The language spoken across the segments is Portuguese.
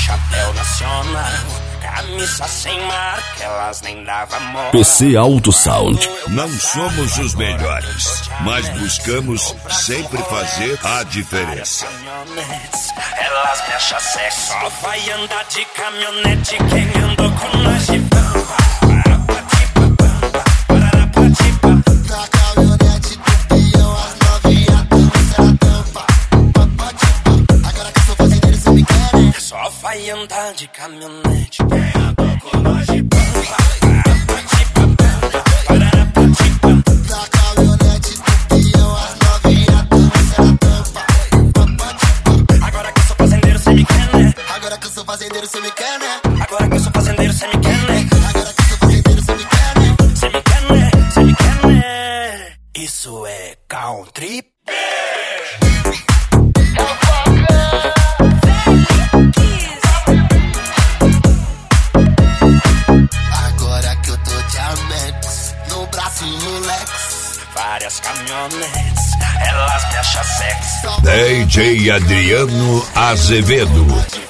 chapéu nacional, camisa sem marca, elas nem davam moral. PC Alto Sound. Não somos os melhores, mas buscamos sempre fazer a diferença. Elas me acham sexy, só vai andar de caminhonete quem andou com nós de bamba. Na caminhonete do peão, as novinhas dançam na tampa. Agora que eu sou fazendeiro, cê me quer, né? Só vai andar de caminhonete quem andou com nós de bamba. Na caminhonete do peão, as novinhas dançam na tampa. Agora que eu sou fazendeiro, cê me quer, né? Agora que eu sou fazendeiro, cê me quer, né? Agora que eu sou fazendeiro, cê me quer, né? Agora que eu sou fazendeiro, cê me quer, né? Cê me quer, né? Cê me quer, né? Isso é country. Agora que eu tô de Amex, no braço e no Lex. Várias caminhonetes, elas me acham sexy. DJ Adriano Azevedo.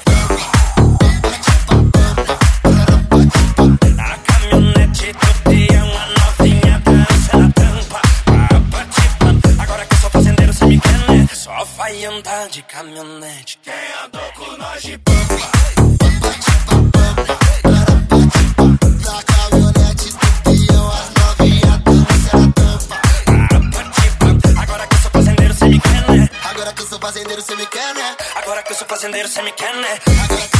Na caminhonete do peão, a novinha dança na tampa. Agora que eu sou fazendeiro, cê me quer, né? Só vai andar de caminhonete quem andou com nós de bamba. Na caminhonete do peão, as novinhas dançam na tampa. Agora que eu sou fazendeiro, cê me quer, né? Agora que eu sou fazendeiro, cê me quer, né? Agora que eu sou fazendeiro, cê me quer, né? Agora que